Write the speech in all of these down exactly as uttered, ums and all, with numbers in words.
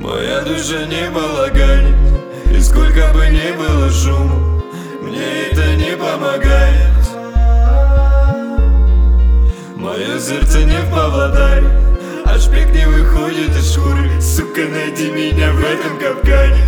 Моя душа не балаганит, и сколько бы ни было шума, мне это не помогает. Мое сердце не в Павлодаре, а шпик не выходит из шкуры. Сука, найди меня в этом капкане.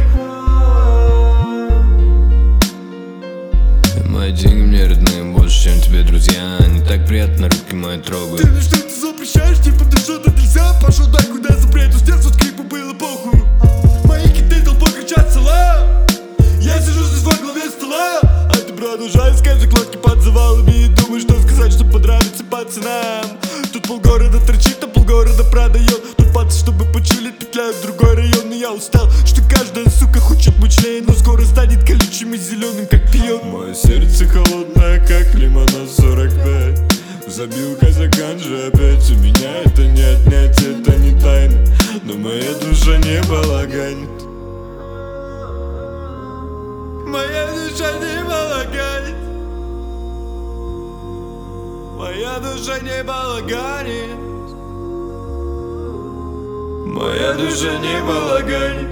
Мои деньги мне родные больше, чем тебе друзья. Не так приятно, руки мои трогают. Ты мне что-то запрещаешь, типа ты что-то нельзя. Пошел дай куда запрету, с детства скрипу было похуй. Мои киты толпой кричат села. Я сижу здесь во главе стола, а ты продолжаешь скажешь закладки под завалами и думаешь, что сказать, чтобы понравиться пацанам. Тут полгорода торчит, а полгорода продает. Тут пацы, чтобы почилить, петляют в другой район. Но я устал, что каждая сука хочет мощнее, но скоро станет колючим и зеленым, как пьет. Мое сердце холодное, как лимона сорок пять. Забил казакан же опять. У меня это не отнять, это не тайна, но моя душа не балаганит. Моя душа не балаганит. Моя душа не балаганит. Моя душа не балаганит.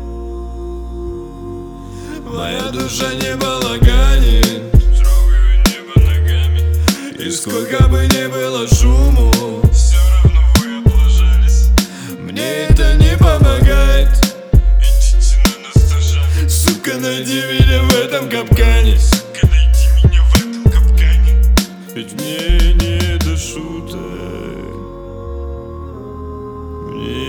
Моя душа не балаганит. Трогаю небо ногами, И сколько бы ни было шуму, все равно вы облажались. мне это не помогает. Идите на нас зажали. Сука, найди меня в этом капкане. Сука, найди меня в этом капкане. Ведь мне не до шуток. Мне